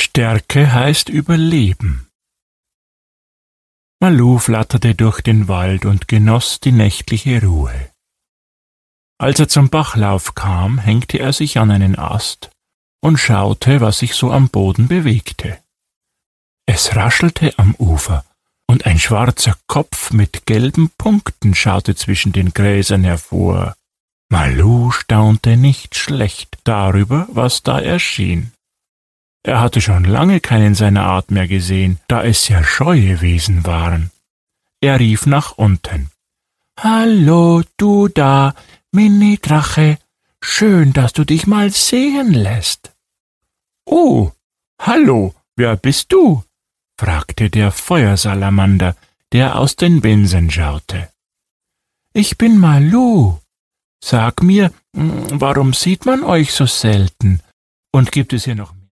Stärke heißt Überleben. Malu flatterte durch den Wald und genoss die nächtliche Ruhe. Als er zum Bachlauf kam, hängte er sich an einen Ast und schaute, was sich so am Boden bewegte. Es raschelte am Ufer, und ein schwarzer Kopf mit gelben Punkten schaute zwischen den Gräsern hervor. Malu staunte nicht schlecht darüber, was da erschien. Er hatte schon lange keinen seiner Art mehr gesehen, da es ja scheue Wesen waren. Er rief nach unten. »Hallo, du da, Mini-Drache, schön, dass du dich mal sehen lässt.« »Oh, hallo, wer bist du?« fragte der Feuersalamander, der aus den Binsen schaute. »Ich bin Malu. Sag mir, warum sieht man euch so selten? Und gibt es hier noch